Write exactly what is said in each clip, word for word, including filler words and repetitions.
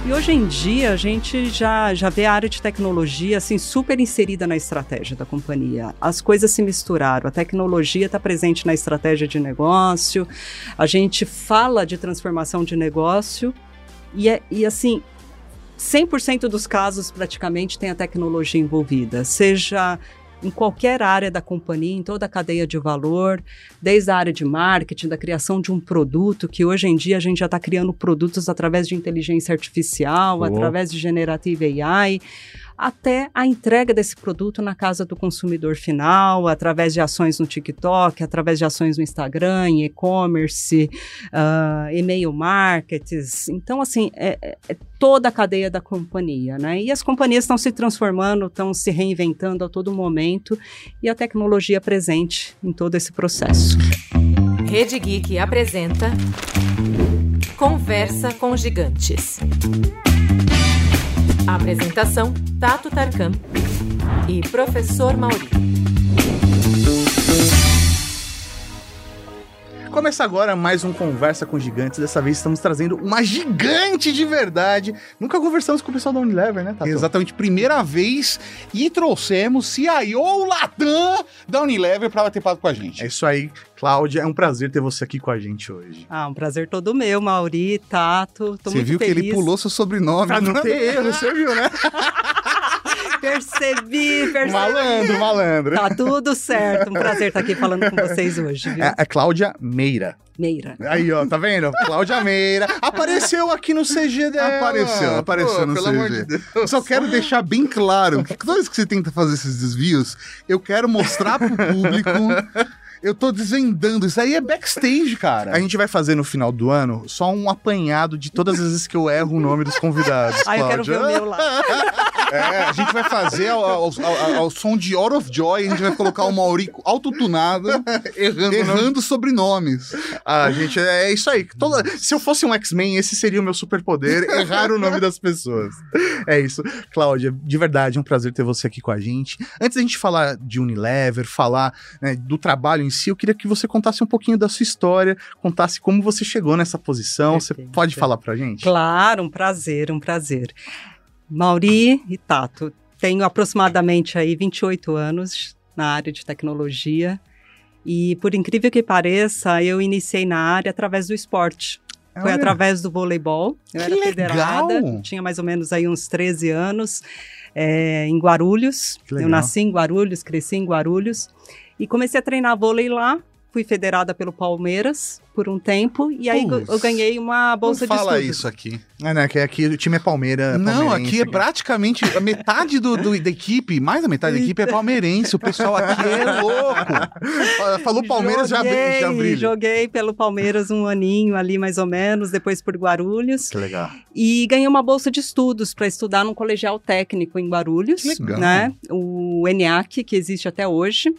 E hoje em dia a gente já, já vê a área de tecnologia assim, super inserida na estratégia da companhia. As coisas se misturaram, a tecnologia está presente na estratégia de negócio, a gente fala de transformação de negócio e, é, e assim, cem por cento dos casos praticamente tem a tecnologia envolvida, seja em qualquer área da companhia, em toda a cadeia de valor, desde a área de marketing, da criação de um produto, que hoje em dia a gente já está criando produtos através de inteligência artificial, oh. através de Generative A I, até a entrega desse produto na casa do consumidor final, através de ações no TikTok, através de ações no Instagram, em e-commerce, uh, e-mail marketing. Então, assim, é, é toda a cadeia da companhia, né? E as companhias estão se transformando, estão se reinventando a todo momento e a tecnologia é presente em todo esse processo. Rede Geek apresenta Conversa com Gigantes. A apresentação, Tato Tarkan e Professor Mauri. Começa agora mais um Conversa com Gigantes. Dessa vez estamos trazendo uma gigante de verdade. Nunca conversamos com o pessoal da Unilever, né, Tato? Exatamente, primeira vez. E trouxemos C I O Latam da Unilever para bater papo com a gente. É isso aí, Cláudia. É um prazer ter você aqui com a gente hoje. Ah, um prazer todo meu, Mauri, Tato. Tô você muito viu feliz. Que ele pulou seu sobrenome. Pra não ter erro, você viu, né? Percebi, percebi. Malandro, malandro. Tá tudo certo. Um prazer estar aqui falando com vocês hoje, viu? É, é Cláudia Meira. Meira. Aí, ó, tá vendo? Cláudia Meira. Apareceu aqui no C G dela. Apareceu, apareceu Pô, no pelo C G. amor de Deus. Eu só quero deixar bem claro que toda vez que você tenta fazer esses desvios, eu quero mostrar pro público... Eu tô desvendando, isso aí é backstage, cara. A gente vai fazer no final do ano só um apanhado de todas as vezes que eu erro o nome dos convidados. Ah, eu quero ver o meu lá. É, a gente vai fazer ao, ao, ao, ao som de Out of Joy, a gente vai colocar o Mauri autotunado, errando, errando sobrenomes. Ah, gente, é isso aí. Toda... Se eu fosse um X-Men, esse seria o meu superpoder, errar o nome das pessoas. É isso. Cláudia, de verdade, é um prazer ter você aqui com a gente. Antes da gente falar de Unilever, falar, né, do trabalho em si, eu queria que você contasse um pouquinho da sua história, contasse como você chegou nessa posição. Perfeito. Você pode falar pra gente? Claro, um prazer, um prazer. Mauri e Tato, tenho aproximadamente aí vinte e oito anos na área de tecnologia e, por incrível que pareça, eu iniciei na área através do esporte. Foi Olha. através do voleibol. Eu que era federada, legal. Tinha mais ou menos aí uns treze anos, é, em Guarulhos. Eu nasci em Guarulhos, cresci em Guarulhos. E comecei a treinar vôlei lá, fui federada pelo Palmeiras por um tempo, e aí Pus, eu ganhei uma bolsa de estudos. Não fala isso aqui. É, né, que aqui o time é Palmeira. Não, aqui é praticamente a metade do, do, da equipe, mais da metade da equipe é palmeirense, o pessoal aqui é louco. Falou Palmeiras, joguei, já, já brilha. Joguei pelo Palmeiras um aninho ali, mais ou menos, depois por Guarulhos. Que legal. E ganhei uma bolsa de estudos para estudar num colegial técnico em Guarulhos. Que legal. Né, o ENIAC, que existe até hoje.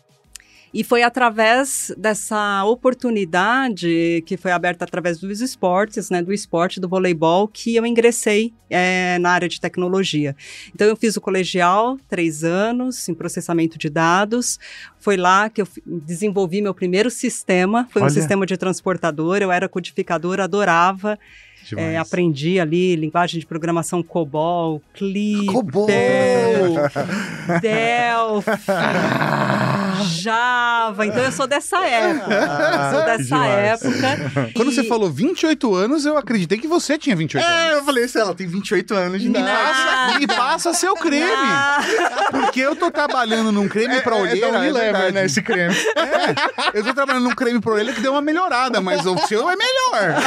E foi através dessa oportunidade que foi aberta através dos esportes, né, do esporte, do voleibol, que eu ingressei é, na área de tecnologia. Então, eu fiz o colegial, três anos, em processamento de dados. Foi lá que eu desenvolvi meu primeiro sistema. Foi Olha. um sistema de transportador, eu era codificadora, adorava. É, aprendi ali linguagem de programação COBOL, Clipper, COBOL, Delphi, Java. Então eu sou dessa época. Ah, sou dessa época. Quando e... você falou vinte e oito anos, eu acreditei que você tinha vinte e oito é, anos. É, eu falei, sei lá, ela tem vinte e oito anos de idade. Me passa seu creme. Não. Porque eu tô trabalhando num creme é, pra olheira. É da Unilever, é né, esse creme. É, eu tô trabalhando num creme pra olheira que deu uma melhorada, mas o seu é melhor.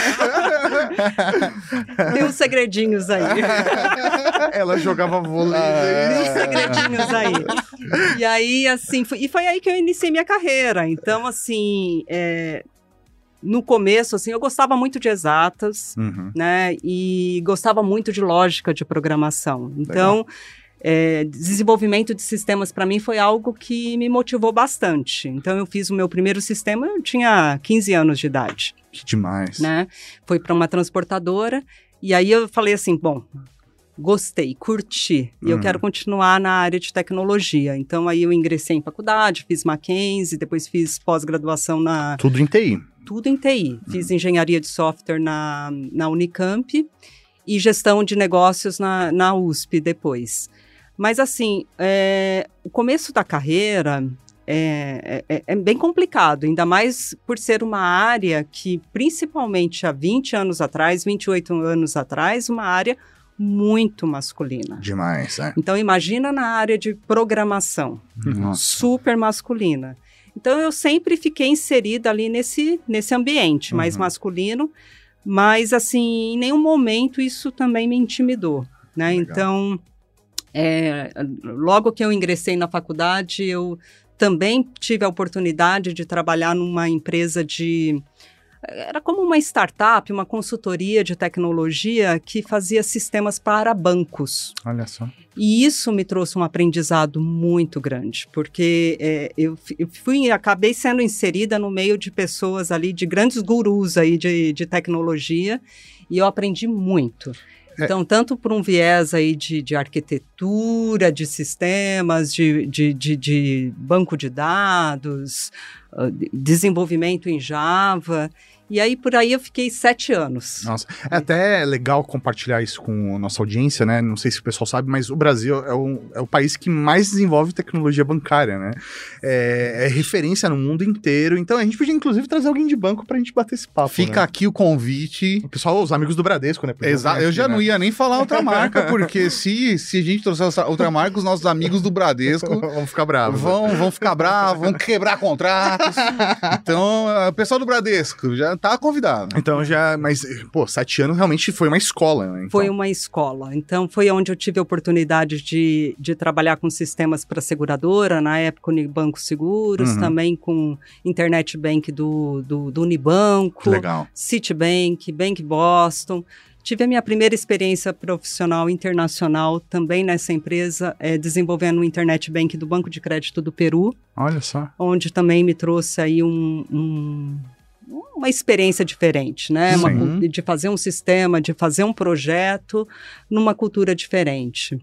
Tem uns segredinhos aí. Ela jogava vôlei. Tem uns segredinhos aí. E aí, assim, foi, e foi aí que eu iniciei minha carreira. Então, assim, é, no começo, assim, eu gostava muito de exatas, uhum. né? E gostava muito de lógica de programação. Então, é, desenvolvimento de sistemas para mim foi algo que me motivou bastante. Então, eu fiz o meu primeiro sistema, eu tinha quinze anos de idade. Que demais. Né? Foi para uma transportadora. E aí eu falei assim, bom, gostei, curti, e hum. eu quero continuar na área de tecnologia. Então aí eu ingressei em faculdade, fiz Mackenzie, depois fiz pós-graduação na... Tudo em T I. Tudo em T I. Hum. Fiz engenharia de software na, na Unicamp. e gestão de negócios na, na U S P depois. Mas, assim, é, o começo da carreira é, é, é bem complicado, ainda mais por ser uma área que, principalmente há vinte anos atrás, vinte e oito anos atrás, uma área muito masculina. Demais, é. Então, imagina na área de programação, Nossa. super masculina. Então, eu sempre fiquei inserida ali nesse, nesse ambiente mais Uhum. masculino, mas, assim, em nenhum momento isso também me intimidou, né? Legal. Então, é, logo que eu ingressei na faculdade, eu também tive a oportunidade de trabalhar numa empresa de... Era como uma startup, uma consultoria de tecnologia que fazia sistemas para bancos. Olha só. E isso me trouxe um aprendizado muito grande, porque é, eu, eu fui, acabei sendo inserida no meio de pessoas ali, de grandes gurus aí de, de tecnologia, e eu aprendi muito. Então, tanto por um viés aí de, de arquitetura, de sistemas, de, de, de, de banco de dados, uh, desenvolvimento em Java. E aí, por aí, eu fiquei sete anos. Nossa, é até legal compartilhar isso com a nossa audiência, né? Não sei se o pessoal sabe, mas o Brasil é o, é o país que mais desenvolve tecnologia bancária, né? É, é referência no mundo inteiro. Então, a gente podia, inclusive, trazer alguém de banco pra gente bater esse papo, Fica né? aqui o convite. O pessoal, os amigos do Bradesco, né? Exato, eu já não ia nem falar outra marca, porque se, se a gente trouxer outra marca, os nossos amigos do Bradesco Vamos ficar bravos. vão, vão ficar bravos, vão quebrar contratos. Então, o pessoal do Bradesco já tá convidado. Então já, mas, pô, sete anos realmente foi uma escola, né? Então, Foi uma escola. Então, foi onde eu tive a oportunidade de, de trabalhar com sistemas para seguradora, na época Unibanco Seguros, Uhum. também com Internet Bank do, do, do Unibanco, legal. Citibank, Bank Boston. Tive a minha primeira experiência profissional internacional também nessa empresa, é, desenvolvendo o Internet Bank do Banco de Crédito do Peru, Olha só. onde também me trouxe aí um... um uma experiência diferente, né? Uma, Sim. de fazer um sistema, de fazer um projeto numa cultura diferente.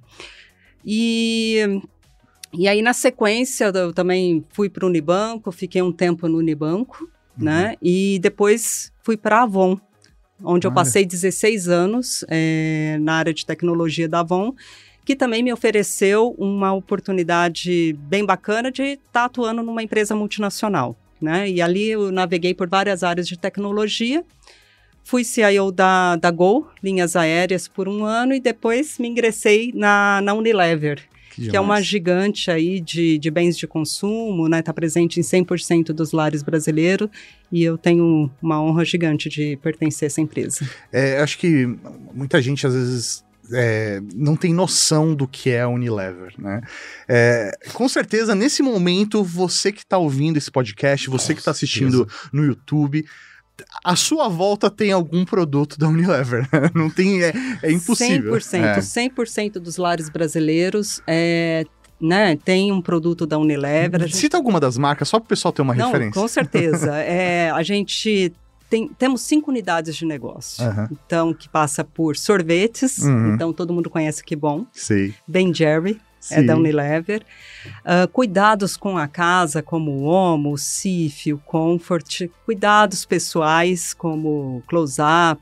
E, e aí, na sequência, eu também fui para o Unibanco, fiquei um tempo no Unibanco, Uhum. né? E depois fui para a Avon, onde eu Olha. passei dezesseis anos é, na área de tecnologia da Avon, que também me ofereceu uma oportunidade bem bacana de estar atuando numa empresa multinacional. Né? E ali eu naveguei por várias áreas de tecnologia, fui C I O da, da Gol, linhas aéreas, por um ano e depois me ingressei na, na Unilever, que, que é uma gigante aí de, de bens de consumo, né? Está presente em cem por cento dos lares brasileiros e eu tenho uma honra gigante de pertencer a essa empresa. É, acho que muita gente às vezes é, não tem noção do que é a Unilever, né? É, com certeza, nesse momento, você que está ouvindo esse podcast, você que está assistindo no YouTube, à sua volta tem algum produto da Unilever. Não tem, é, é impossível. cem por cento, É. cem por cento dos lares brasileiros é, né, tem um produto da Unilever. A gente... Cita alguma das marcas, só para o pessoal ter uma Não, referência. com certeza. É, a gente tem, temos cinco unidades de negócio. Aham. Então, que passa por sorvetes. Uhum. Então, todo mundo conhece Que Bom. Sei. Ben Jerry. É Sim. da Unilever. Uh, cuidados com a casa, como o Omo, o Cif, o Comfort. Cuidados pessoais, como close-up,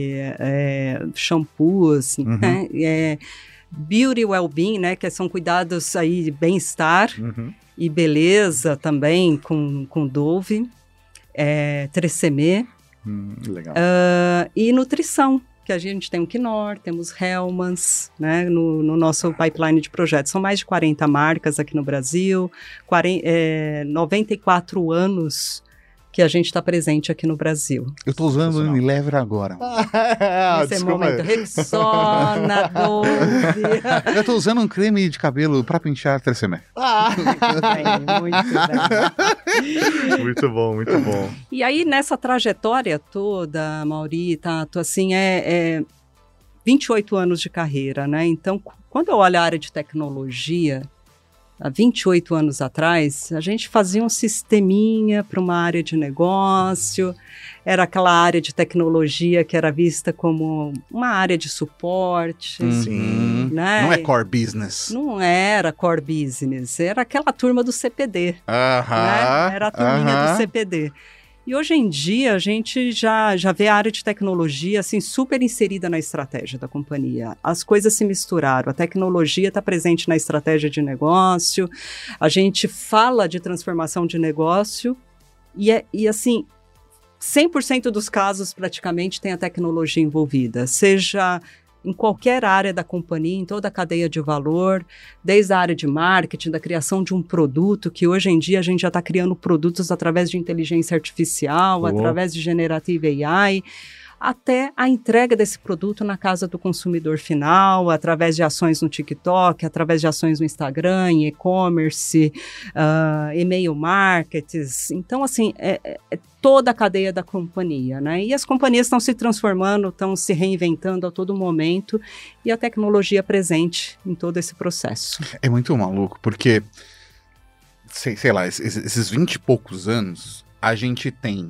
é, shampoos, Uhum. né? É, beauty well-being, né? Que são cuidados aí de bem-estar Uhum. e beleza também, com, com Dove. É, Tresemme. Hum, legal. Uh, e nutrição, que a gente tem o Knorr, temos Hellmann's, né, no, no nosso pipeline de projetos. São mais de quarenta marcas aqui no Brasil, quarenta, é, noventa e quatro anos que a gente está presente aqui no Brasil. Eu tô usando o Sensacional. Unilever agora. Nesse Desculpa. momento, Rexona, Dove. Eu tô usando um creme de cabelo pra pinchar Tresemme. Muito bem, muito bem. Muito bom, muito bom. E aí, nessa trajetória toda, Mauri, Tato, assim, é, é vinte e oito anos de carreira, né? Então, quando eu olho a área de tecnologia, há vinte e oito anos atrás, a gente fazia um sisteminha para uma área de negócio, era aquela área de tecnologia que era vista como uma área de suporte. Sim. Né? Não é core business. Não era core business, era aquela turma do C P D. Aham. Né? Era a turminha aham. do C P D. E hoje em dia a gente já, já vê a área de tecnologia assim, super inserida na estratégia da companhia. As coisas se misturaram, a tecnologia está presente na estratégia de negócio, a gente fala de transformação de negócio e, é, e assim, cem por cento dos casos praticamente tem a tecnologia envolvida, seja em qualquer área da companhia, em toda a cadeia de valor, desde a área de marketing, da criação de um produto, que hoje em dia a gente já está criando produtos através de inteligência artificial, oh. através de Generative A I, até a entrega desse produto na casa do consumidor final, através de ações no TikTok, através de ações no Instagram, em e-commerce, uh, e-mail marketing. Então, assim, é, é toda a cadeia da companhia, né? E as companhias estão se transformando, estão se reinventando a todo momento, e a tecnologia é presente em todo esse processo. É muito maluco, porque, sei, sei lá, esses, esses vinte e poucos anos, a gente tem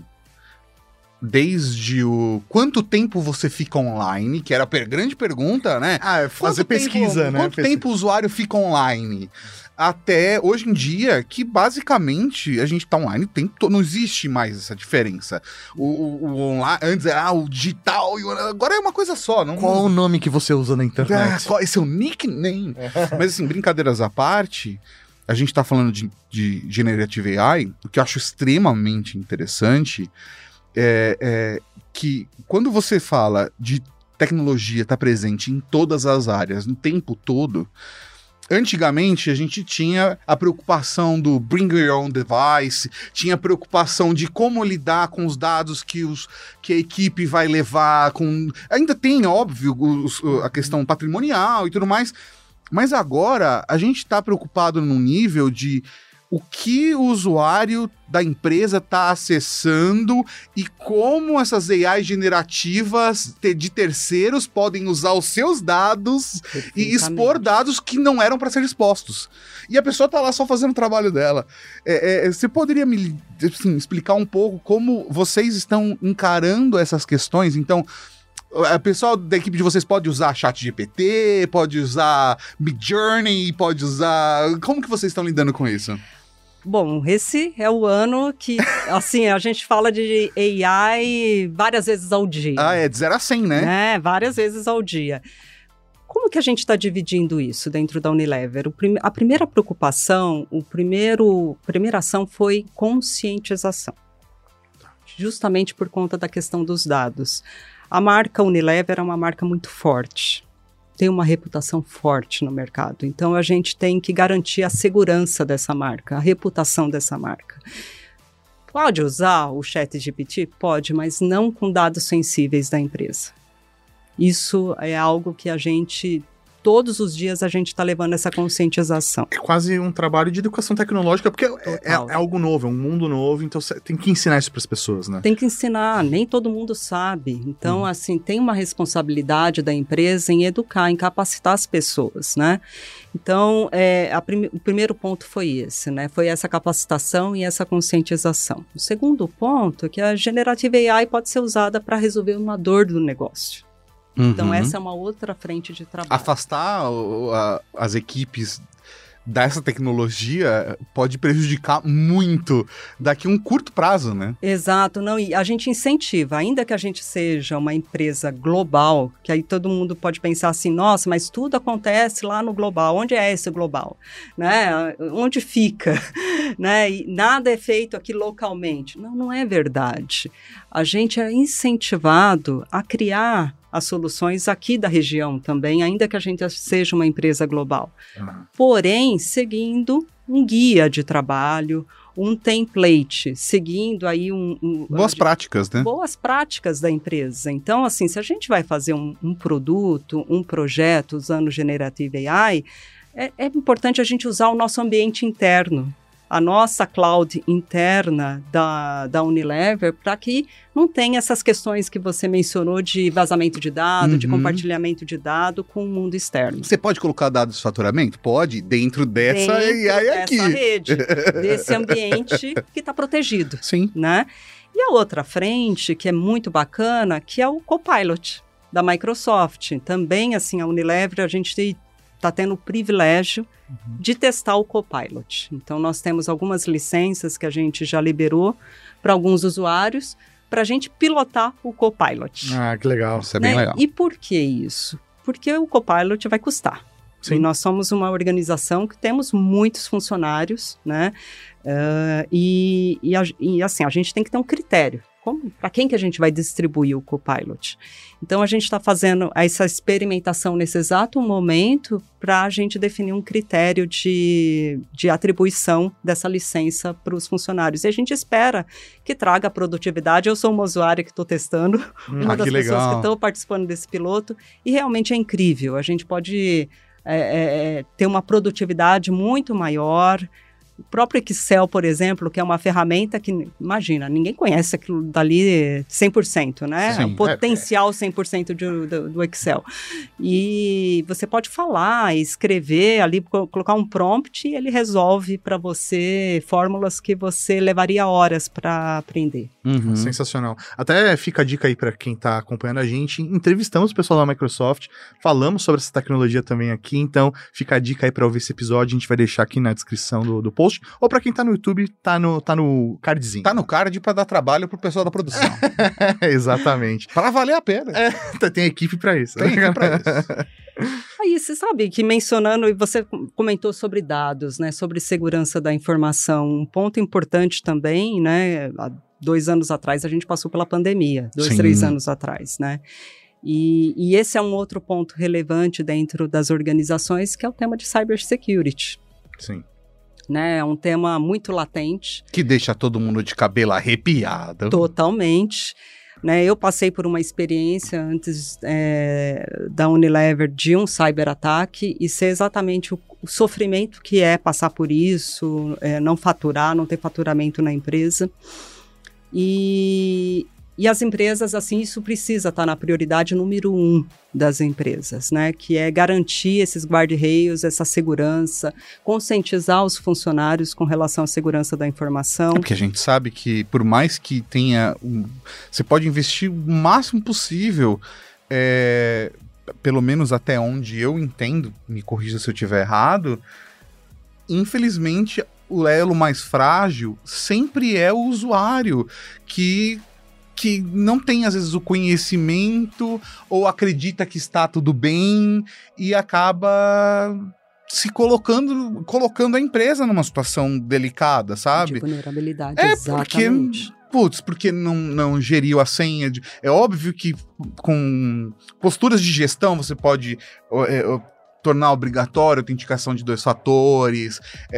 desde o quanto tempo você fica online, que era a per- grande pergunta, né? Ah, fazer quanto pesquisa, tempo, né? Quanto Pesquisa. tempo o usuário fica online? Até hoje em dia, que basicamente a gente tá online o tempo todo, não existe mais essa diferença. O, o, o online, antes era ah, o digital, e o, agora é uma coisa só. Não, Qual não... o nome que você usa na internet? Ah, qual é seu nickname? Mas assim, brincadeiras à parte, a gente tá falando de, de Generative A I, o que eu acho extremamente interessante é, é que quando você fala de tecnologia estar presente em todas as áreas, no tempo todo, antigamente a gente tinha a preocupação do bring your own device, tinha a preocupação de como lidar com os dados que, os, que a equipe vai levar, com... ainda tem, óbvio, os, a questão patrimonial e tudo mais, mas agora a gente está preocupado num nível de o que o usuário da empresa está acessando e como essas A Is generativas de terceiros podem usar os seus dados e expor dados que não eram para ser expostos. E a pessoa está lá só fazendo o trabalho dela. É, é, você poderia me assim, explicar um pouco como vocês estão encarando essas questões? Então, o pessoal da equipe de vocês pode usar ChatGPT, pode usar Midjourney, pode usar... Como que vocês estão lidando com isso? Bom, esse é o ano que, assim, a gente fala de A I várias vezes ao dia. Ah, é de zero a cem, né? né? Várias vezes ao dia. Como que a gente está dividindo isso dentro da Unilever? O prim- a primeira preocupação, o primeiro, a primeira ação foi conscientização. Justamente por conta da questão dos dados. A marca Unilever é uma marca muito forte. Tem uma reputação forte no mercado. Então, a gente tem que garantir a segurança dessa marca, a reputação dessa marca. Pode usar o ChatGPT? Pode, mas não com dados sensíveis da empresa. Isso é algo que a gente, todos os dias, a gente está levando essa conscientização. É quase um trabalho de educação tecnológica, porque é, é, é algo novo, é um mundo novo, então você tem que ensinar isso para as pessoas, né? Tem que ensinar, nem todo mundo sabe. Então, hum. assim, tem uma responsabilidade da empresa em educar, em capacitar as pessoas, né? Então, é, a prim- o primeiro ponto foi esse, né? Foi essa capacitação e essa conscientização. O segundo ponto é que a Generative A I pode ser usada para resolver uma dor do negócio. Uhum. Então, essa é uma outra frente de trabalho. Afastar o, a, as equipes dessa tecnologia pode prejudicar muito daqui a um curto prazo, né? Exato, não, e a gente incentiva, ainda que a gente seja uma empresa global, que aí todo mundo pode pensar assim, nossa, mas tudo acontece lá no global, onde é esse global? Né? Onde fica? Né? E nada é feito aqui localmente. Não, não é verdade. A gente é incentivado a criar as soluções aqui da região também, ainda que a gente seja uma empresa global. Uhum. Porém, seguindo um guia de trabalho, um template, seguindo aí um... um boas a, práticas, né? Boas práticas da empresa. Então, assim, se a gente vai fazer um, um produto, um projeto usando Generative A I, é, é importante a gente usar o nosso ambiente interno, a nossa cloud interna da, da Unilever, para que não tenha essas questões que você mencionou de vazamento de dados, uhum. de compartilhamento de dados com o mundo externo. Você pode colocar dados de faturamento? Pode, dentro dessa dentro e aí aqui. Dessa rede, desse ambiente que está protegido. Sim. Né? E a outra frente, que é muito bacana, que é o Copilot da Microsoft. Também, assim, a Unilever, a gente tem está tendo o privilégio uhum. de testar o Copilot. Então, nós temos algumas licenças que a gente já liberou para alguns usuários para a gente pilotar o Copilot. Ah, que legal. Isso é bem né? legal. E por que isso? Porque o Copilot vai custar. Sim. E nós somos uma organização que temos muitos funcionários, né? Uh, e, e, e assim, a gente tem que ter um critério. Para quem que a gente vai distribuir o Copilot? Então, a gente está fazendo essa experimentação nesse exato momento para a gente definir um critério de, de atribuição dessa licença para os funcionários. E a gente espera que traga produtividade. Eu sou uma usuária que estou testando, hum, uma ah, das pessoas legal. que estão participando desse piloto, e realmente é incrível. A gente pode é, é, ter uma produtividade muito maior. O próprio Excel, por exemplo, que é uma ferramenta que, imagina, ninguém conhece aquilo dali cem por cento, né? Sim, o potencial cem por cento de, do, do Excel. E você pode falar, escrever ali, colocar um prompt e ele resolve para você fórmulas que você levaria horas para aprender. Uhum. Sensacional. Até fica a dica aí para quem está acompanhando a gente. Entrevistamos o pessoal da Microsoft, falamos sobre essa tecnologia também aqui, então fica a dica aí para ouvir esse episódio. A gente vai deixar aqui na descrição do, do post. Ou pra quem tá no YouTube, tá no, tá no cardzinho. Tá no card pra dar trabalho pro pessoal da produção. Exatamente. Pra valer a pena. É, tem equipe pra isso. Tem equipe pra isso. Aí, você sabe que mencionando, e você comentou sobre dados, né, sobre segurança da informação, um ponto importante também, né, há dois anos atrás a gente passou pela pandemia, dois, Sim. três anos atrás, né, e, e esse é um outro ponto relevante dentro das organizações, que é o tema de cybersecurity. Sim. Né, é um tema muito latente. Que deixa todo mundo de cabelo arrepiado. Totalmente. Né, eu passei por uma experiência antes é, da Unilever de um cyberataque e sei exatamente o, o sofrimento que é passar por isso, é, não faturar, não ter faturamento na empresa. E... E as empresas, assim, isso precisa estar na prioridade número um das empresas, né? Que é garantir esses guarda-reios, essa segurança, conscientizar os funcionários com relação à segurança da informação. É porque a gente sabe que, por mais que tenha... Um, você pode investir o máximo possível, é, pelo menos até onde eu entendo, me corrija se eu estiver errado, infelizmente, o elo mais frágil sempre é o usuário, que... que não tem, às vezes, o conhecimento ou acredita que está tudo bem e acaba se colocando, colocando a empresa numa situação delicada, sabe? De vulnerabilidade, é exatamente. Porque, putz, porque não, não geriu a senha. De, é óbvio que com posturas de gestão você pode... É, tornar obrigatório a autenticação de dois fatores,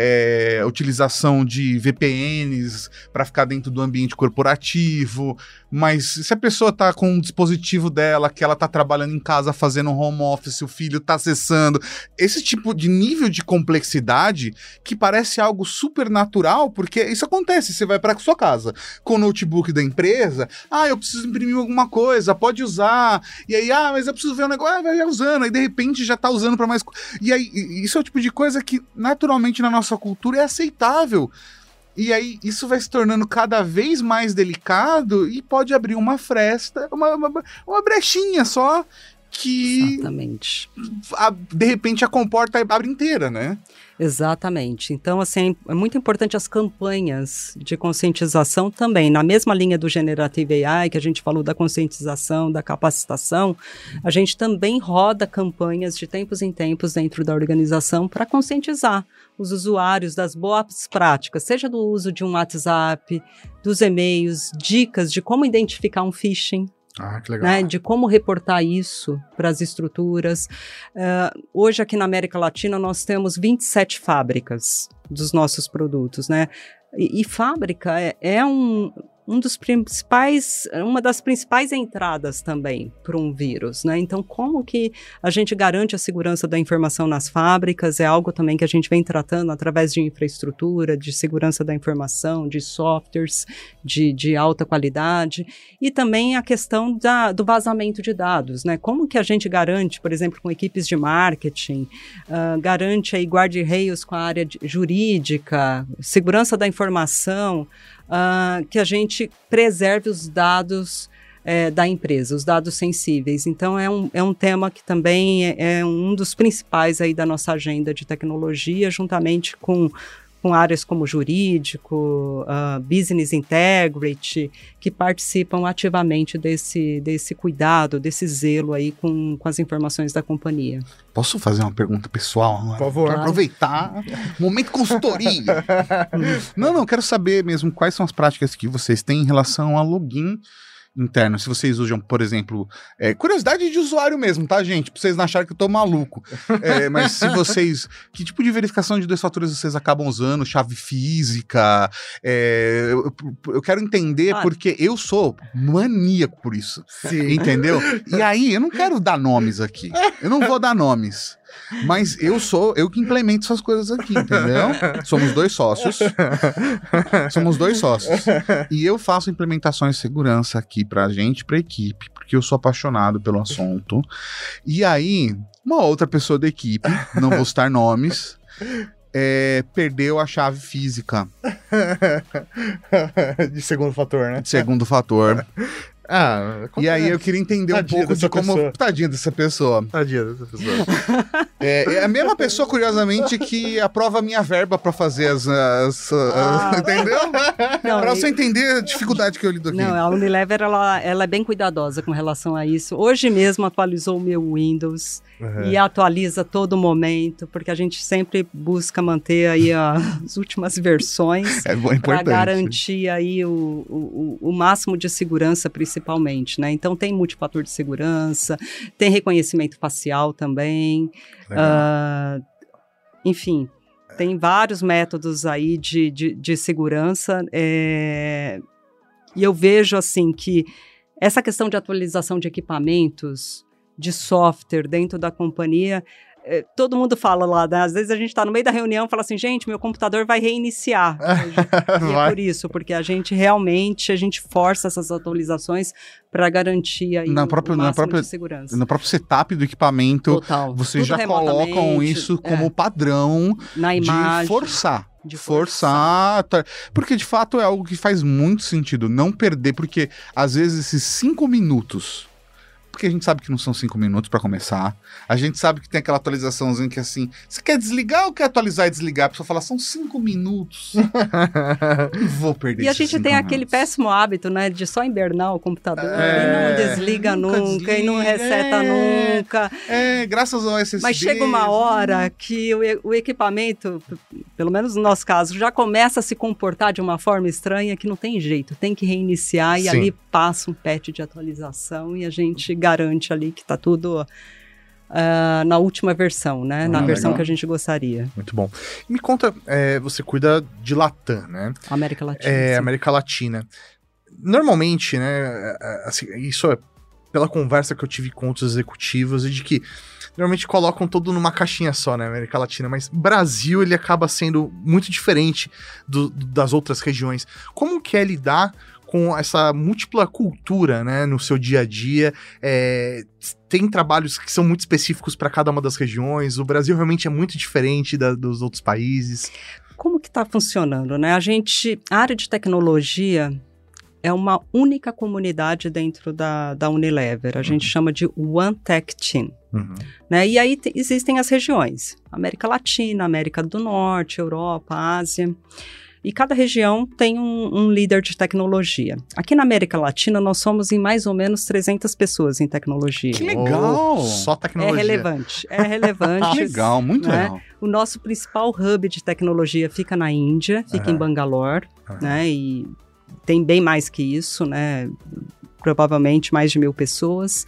é, utilização de V P Ns para ficar dentro do ambiente corporativo, mas se a pessoa está com um dispositivo dela, que ela está trabalhando em casa fazendo um home office, o filho está acessando, esse tipo de nível de complexidade que parece algo super natural, porque isso acontece, você vai para sua casa com o notebook da empresa, ah, eu preciso imprimir alguma coisa, pode usar, e aí, ah, mas eu preciso ver um negócio, ah, vai usando, aí de repente já está usando para mais. E aí, isso é o tipo de coisa que naturalmente na nossa cultura é aceitável. E aí, isso vai se tornando cada vez mais delicado e pode abrir uma fresta, uma, uma, uma brechinha só que... Exatamente. A, de repente a comporta abre inteira, né? Exatamente. Então, assim, é muito importante as campanhas de conscientização também. Na mesma linha do Generative A I, que a gente falou da conscientização, da capacitação, a gente também roda campanhas de tempos em tempos dentro da organização para conscientizar os usuários das boas práticas, seja do uso de um WhatsApp, dos e-mails, dicas de como identificar um phishing. Ah, que legal. Né, de como reportar isso para as estruturas. Uh, hoje, aqui na América Latina, nós temos vinte e sete fábricas dos nossos produtos, né? E, e fábrica é, é um, um dos principais, uma das principais entradas também para um vírus, né? Então, como que a gente garante a segurança da informação nas fábricas? É algo também que a gente vem tratando através de infraestrutura, de segurança da informação, de softwares de, de alta qualidade, e também a questão da, do vazamento de dados, né? Como que a gente garante, por exemplo, com equipes de marketing, uh, garante aí guarda-reios com a área de, jurídica, segurança da informação, Uh, que a gente preserve os dados é, da empresa, os dados sensíveis. Então, é um, é um tema que também é, é um dos principais aí da nossa agenda de tecnologia, juntamente com, com áreas como jurídico, uh, business integrity, que participam ativamente desse, desse cuidado, desse zelo aí com, com as informações da companhia. Posso fazer uma pergunta pessoal agora? Por favor. Pra aproveitar. Momento consultoria. Não, não, quero saber mesmo quais são as práticas que vocês têm em relação a login interno. Se vocês usam, por exemplo, é, curiosidade de usuário mesmo, tá, gente? Pra vocês não acharem que eu tô maluco. É, mas se vocês... Que tipo de verificação de dois fatores vocês acabam usando? Chave física? É, eu, eu quero entender Ah. porque eu sou maníaco por isso. Sim. Entendeu? E aí, eu não quero dar nomes aqui. Eu não vou dar nomes. Mas eu sou, eu que implemento essas coisas aqui, entendeu? Somos dois sócios. Somos dois sócios. E eu faço implementações de segurança aqui pra gente, pra equipe, porque eu sou apaixonado pelo assunto. E aí, uma outra pessoa da equipe, não vou citar nomes, é, perdeu a chave física. De segundo fator, né? De segundo fator. Ah, E aí eu queria entender um Tadinha pouco de dessa como... pessoa. Tadinha dessa pessoa. Tadinha dessa pessoa. É, é a mesma pessoa, curiosamente, que aprova a minha verba pra fazer as... as- Ah. as- entendeu? Não, Pra e- você entender a dificuldade que eu lido aqui. Não, a Unilever, ela, ela é bem cuidadosa com relação a isso. Hoje mesmo atualizou o meu Windows Uhum. e atualiza todo momento, porque a gente sempre busca manter aí a- as últimas versões É bom, para importante. garantir aí o, o, o máximo de segurança, principalmente, né? Então tem multifator de segurança, tem reconhecimento facial também, Legal. ah, enfim, tem vários métodos aí de, de, de segurança, é, e eu vejo assim que essa questão de atualização de equipamentos, de software dentro da companhia, eh, todo mundo fala lá, né? Às vezes a gente está no meio da reunião e fala assim, gente, meu computador vai reiniciar. E é Vai. por isso, porque a gente realmente, a gente força essas atualizações para garantir aí Na o, própria- o na máximo própria- de segurança. No próprio setup do equipamento, Total. vocês Tudo já colocam remotamente, isso é, como padrão na de imagem. forçar. de Forçar, tá? Porque de fato é algo que faz muito sentido, não perder, porque às vezes esses cinco minutos, porque a gente sabe que não são cinco minutos pra começar, a gente sabe que tem aquela atualizaçãozinha que é assim, você quer desligar ou quer atualizar e desligar? A pessoa fala, são cinco minutos, não vou perder E a esses gente cinco tem aquele minutos. péssimo hábito, né, de só hibernar o computador É, e não desliga nunca nunca, e não desliga, reseta é. nunca. É, graças ao S S D. Mas chega uma hora que o, e- o equipamento, p- pelo menos no nosso caso, já começa a se comportar de uma forma estranha que não tem jeito, tem que reiniciar e Sim. ali passa um patch de atualização e a gente garante ali que está tudo ah, na última versão, né, na Ah, versão legal. que a gente gostaria. Muito bom. E me conta, é, você cuida de Latam, né? América Latina. É, sim. América Latina. Normalmente, né, é, é, assim, isso é pela conversa que eu tive com outros executivos e de que normalmente colocam tudo numa caixinha só, né, América Latina, mas Brasil, ele acaba sendo muito diferente do- do- das outras regiões. Como que é lidar com essa múltipla cultura, né, no seu dia a dia? É, tem trabalhos que são muito específicos para cada uma das regiões, o Brasil realmente é muito diferente da- dos outros países. Como que está funcionando, né? A gente, a área de tecnologia é uma única comunidade dentro da, da Unilever. A gente chama de One Tech Team. Uhum. Né? E aí te- existem as regiões, América Latina, América do Norte, Europa, Ásia, e cada região tem um, um líder de tecnologia. Aqui na América Latina nós somos em mais ou menos trezentas pessoas em tecnologia. Que legal! Oh, só É tecnologia. relevante, é relevante. Legal, muito né? legal. O nosso principal hub de tecnologia fica na Índia, fica em Aham. Bangalore, Aham. né? E tem bem mais que isso, né? Provavelmente mais de mil pessoas.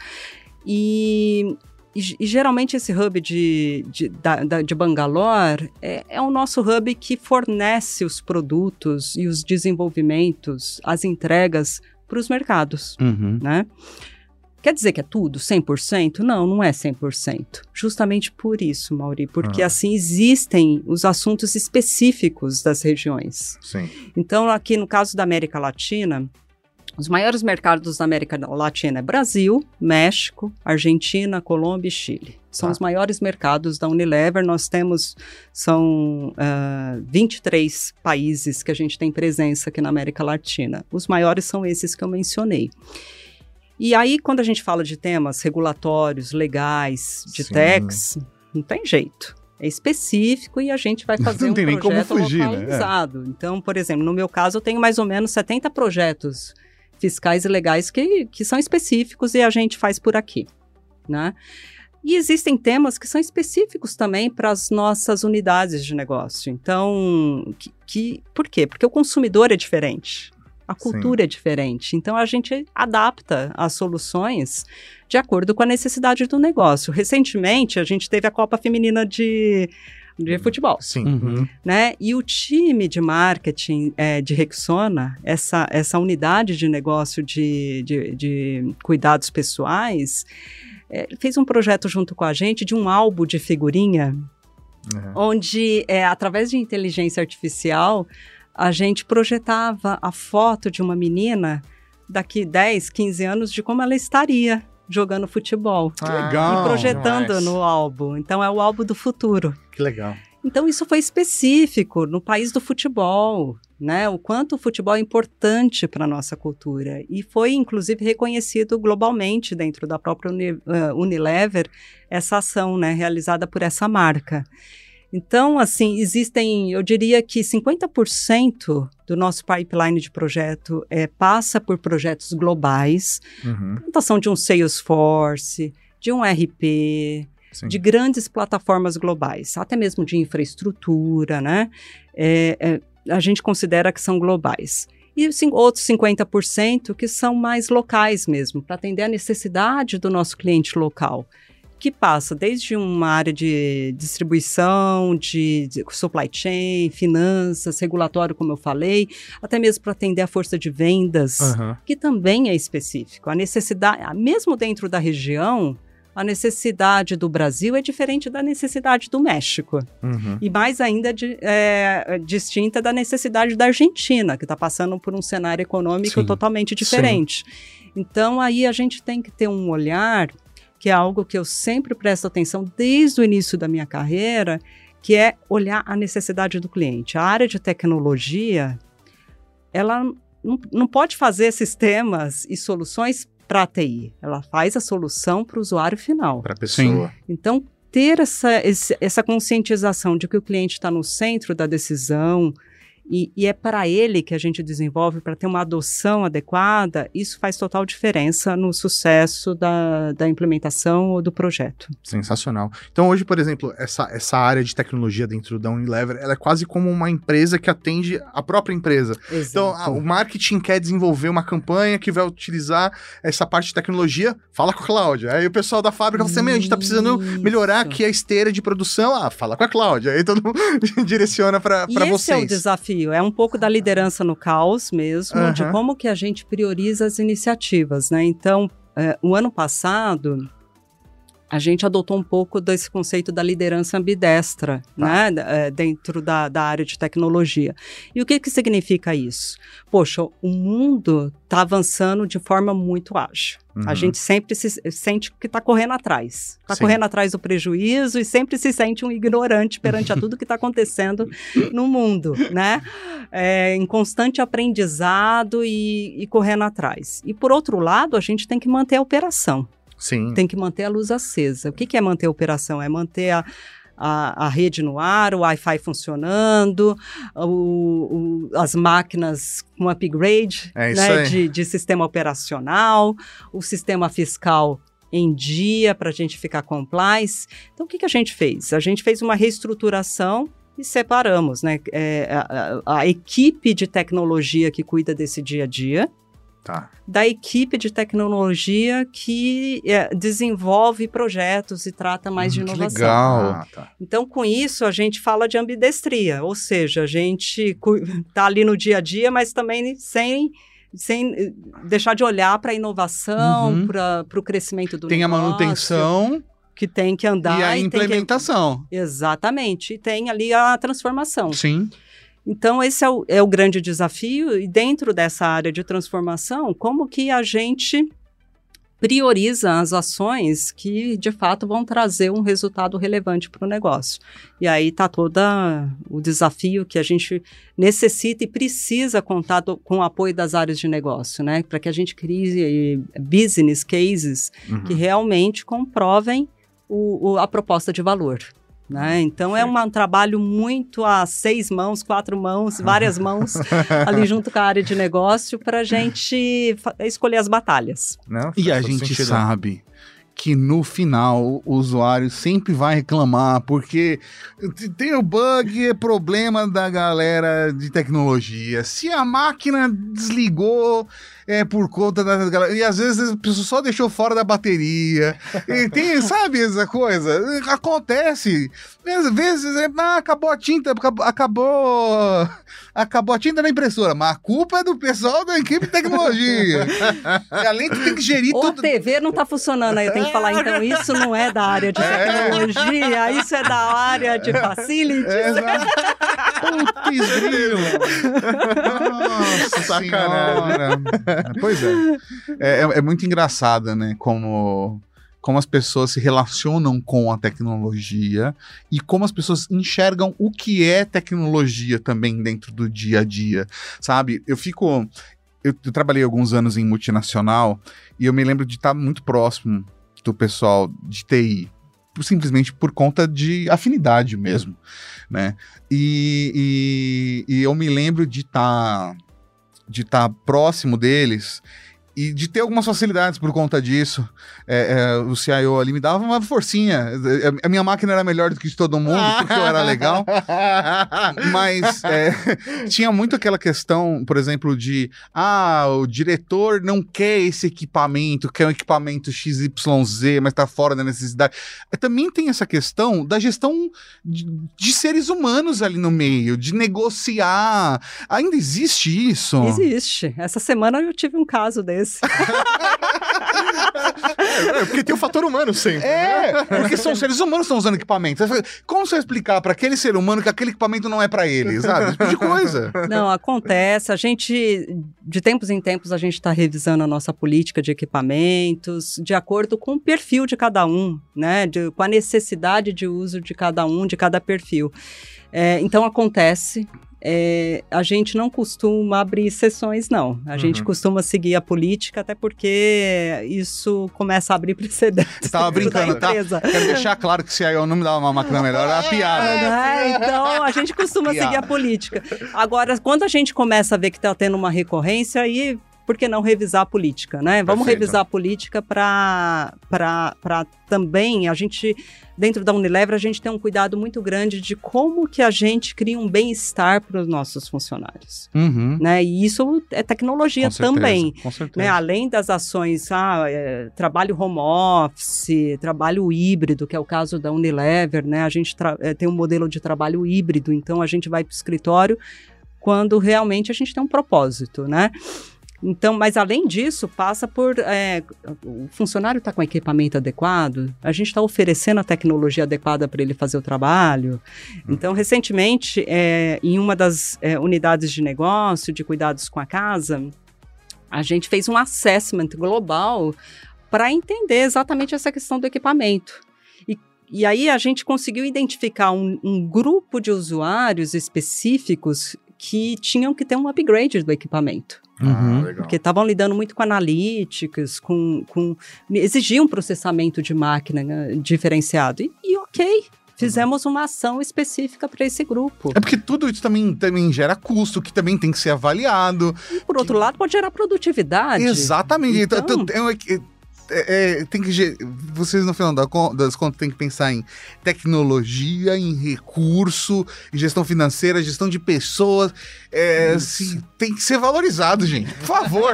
E, e, e geralmente esse hub de, de, da, da- de Bangalore é, é o nosso hub que fornece os produtos e os desenvolvimentos, as entregas para os mercados, Uhum. né? Quer dizer que é tudo, cem por cento? Não, não é cem por cento. Justamente por isso, Mauri, porque Ah. assim existem os assuntos específicos das regiões. Sim. Então, aqui no caso da América Latina, os maiores mercados da América Latina é Brasil, México, Argentina, Colômbia e Chile. São Tá. os maiores mercados da Unilever. Nós temos, são ah, vinte e três países que a gente tem presença aqui na América Latina. Os maiores são esses que eu mencionei. E aí, quando a gente fala de temas regulatórios, legais, de Sim. tax, não tem jeito. É específico e a gente vai fazer Não um tem nem como projeto fugir, né? localizado. Então, por exemplo, no meu caso, eu tenho mais ou menos setenta projetos fiscais e legais que, que são específicos e a gente faz por aqui, né? E existem temas que são específicos também para as nossas unidades de negócio. Então, que, que, por quê? Porque o consumidor é diferente, a cultura Sim. é diferente. Então, a gente adapta as soluções de acordo com a necessidade do negócio. Recentemente, a gente teve a Copa Feminina de, de futebol. Sim. Uhum. Né? E o time de marketing é, de Rexona, essa, essa unidade de negócio de, de, de cuidados pessoais, É, fez um projeto junto com a gente de um álbum de figurinha, uhum. onde, é, através de inteligência artificial, a gente projetava a foto de uma menina daqui dez, quinze anos de como ela estaria jogando futebol. Que legal! E projetando demais. no álbum. Então, é o álbum do futuro. Que legal. Então, isso foi específico no país do futebol, né? O quanto o futebol é importante para a nossa cultura. E foi, inclusive, reconhecido globalmente dentro da própria Uni, uh, Unilever, essa ação, né? Realizada por essa marca. Então, assim, existem, eu diria que cinquenta por cento do nosso pipeline de projeto é, passa por projetos globais, uhum. implantação de um Salesforce, de um R P... Sim. De grandes plataformas globais, até mesmo de infraestrutura, né? É, é, a gente considera que são globais. E sim, outros cinquenta por cento que são mais locais mesmo, para atender a necessidade do nosso cliente local, que passa desde uma área de distribuição, de, de supply chain, finanças, regulatório, como eu falei, até mesmo para atender a força de vendas, uhum. que também é específico. A necessidade, mesmo dentro da região, a necessidade do Brasil é diferente da necessidade do México. Uhum. E mais ainda de, é, distinta da necessidade da Argentina, que está passando por um cenário econômico Sim. totalmente diferente. Sim. Então, aí a gente tem que ter um olhar, que é algo que eu sempre presto atenção desde o início da minha carreira, que é olhar a necessidade do cliente. A área de tecnologia, ela não, não pode fazer sistemas e soluções para a T I, ela faz a solução para o usuário final. Para a pessoa. Sim. Então, ter essa, esse, essa conscientização de que o cliente está no centro da decisão e, e é para ele que a gente desenvolve para ter uma adoção adequada, isso faz total diferença no sucesso da, da implementação ou do projeto. Sensacional. Então, hoje, por exemplo, essa, essa área de tecnologia dentro da Unilever, ela é quase como uma empresa que atende a própria empresa. Exato. Então, a, o marketing quer desenvolver uma campanha que vai utilizar essa parte de tecnologia, fala com a Cláudia. Aí o pessoal da fábrica fala assim, a gente está precisando melhorar aqui a esteira de produção. Ah, fala com a Cláudia. Aí todo mundo direciona para vocês. Esse é o desafio. É um pouco da liderança no caos mesmo, uhum. de como que a gente prioriza as iniciativas, né? Então, é, o ano passado, a gente adotou um pouco desse conceito da liderança ambidestra, tá. né? É, dentro da, da área de tecnologia. E o que que significa isso? Poxa, o mundo está avançando de forma muito ágil. Uhum. A gente sempre se sente que está correndo atrás. Está correndo atrás do prejuízo e sempre se sente um ignorante perante a tudo que está acontecendo no mundo, né? É, em constante aprendizado e, e correndo atrás. E, por outro lado, a gente tem que manter a operação. Sim. Tem que manter a luz acesa. O que, que é manter a operação? É manter a, a, a rede no ar, o Wi-Fi funcionando, o, o, as máquinas com upgrade é né, de, de sistema operacional, o sistema fiscal em dia para a gente ficar compliance. Então, o que, que a gente fez? A gente fez uma reestruturação e separamos, né, é, a, a, a equipe de tecnologia que cuida desse dia a dia, Tá. da equipe de tecnologia que é, desenvolve projetos e trata mais hum, de inovação. Que legal. Ah, tá. Então, com isso, a gente fala de ambidestria, ou seja, a gente está ali no dia a dia, mas também sem, sem deixar de olhar para a inovação, uhum. para o crescimento do tem negócio. Tem a manutenção... Que tem que andar. E a e implementação. Tem que... Exatamente. E tem ali a transformação. Sim. Então, esse é o, é o grande desafio, e dentro dessa área de transformação, como que a gente prioriza as ações que, de fato, vão trazer um resultado relevante para o negócio. E aí está todo o desafio que a gente necessita e precisa contar do, com o apoio das áreas de negócio, né? Para que a gente crie business cases uhum. que realmente comprovem o, o, a proposta de valor. Né? Então é um trabalho muito a seis mãos, quatro mãos, várias mãos ali junto com a área de negócio para a gente escolher as batalhas. Não, e a gente sentido. sabe que no final o usuário sempre vai reclamar porque tem o bug, é problema da galera de tecnologia. Se a máquina desligou é por conta da galera, e às vezes a pessoa só deixou fora da bateria. E tem, sabe essa coisa? Acontece. Às vezes é, ah, acabou a tinta, acabou, acabou acabou a tinta na impressora, mas a culpa é do pessoal da equipe de tecnologia. E além que tem que gerir o tudo. O T V não tá funcionando aí, eu tenho que falar, então isso não é da área de tecnologia, isso é da área de facilities. É, putz, grilo. Nossa, sacanagem. Pois é. é. É muito engraçado, né, como... como as pessoas se relacionam com a tecnologia e como as pessoas enxergam o que é tecnologia também dentro do dia a dia, sabe? Eu fico... Eu, eu trabalhei alguns anos em multinacional e eu me lembro de estar muito próximo do pessoal de T I, simplesmente por conta de afinidade mesmo, né? E, e, e eu me lembro de estar de estar próximo deles e de ter algumas facilidades por conta disso. É, é, o C I O ali me dava uma forcinha. A minha máquina era melhor do que de todo mundo, porque eu era legal. Mas é, tinha muito aquela questão, por exemplo, de ah, o diretor não quer esse equipamento, quer um equipamento X Y Z, mas tá fora da necessidade. Também tem essa questão da gestão de, de seres humanos ali no meio, de negociar. Ainda existe isso? Existe. Essa semana eu tive um caso desse. É, porque tem o fator humano sempre. É, porque são seres humanos que estão usando equipamento. Como você vai explicar para aquele ser humano que aquele equipamento não é para ele, sabe? Esse tipo de coisa. Não, acontece. A gente, de tempos em tempos, a gente está revisando a nossa política de equipamentos de acordo com o perfil de cada um, né? De, com a necessidade de uso de cada um, de cada perfil. É, então, acontece... É, a gente não costuma abrir sessões, não. A uhum. gente costuma seguir a política, até porque isso começa a abrir precedentes. Você estava brincando, tá? Quero deixar claro que se aí o nome dá uma máquina melhor, é a piada. É, então, a gente costuma seguir a política. Agora, quando a gente começa a ver que está tendo uma recorrência, aí... por que não revisar a política, né? Vamos Perfeito. revisar a política para também, a gente, dentro da Unilever, a gente tem um cuidado muito grande de como que a gente cria um bem-estar para os nossos funcionários. Uhum. Né? E isso é tecnologia com certeza, também. Com certeza. Né? Além das ações, ah, é, trabalho home office, trabalho híbrido, que é o caso da Unilever, né? A gente é, tem um modelo de trabalho híbrido, então a gente vai para o escritório quando realmente a gente tem um propósito, né? Então, mas além disso, passa por... É, o funcionário está com o equipamento adequado, a gente está oferecendo a tecnologia adequada para ele fazer o trabalho. Então, recentemente, é, em uma das é, unidades de negócio, de cuidados com a casa, a gente fez um assessment global para entender exatamente essa questão do equipamento. E, e aí a gente conseguiu identificar um, um grupo de usuários específicos que tinham que ter um upgrade do equipamento. Uhum. Ah, porque estavam lidando muito com analíticas, com, com exigiam um processamento de máquina, né, diferenciado. E, e ok, fizemos uma ação específica para esse grupo. É porque tudo isso também, também gera custo, que também tem que ser avaliado. E, por outro que... lado, pode gerar produtividade. Exatamente. Então... Então, é, é, tem que, vocês, no final das contas, tem que pensar em tecnologia, em recurso, em gestão financeira, gestão de pessoas. É, assim, tem que ser valorizado, gente. Por favor.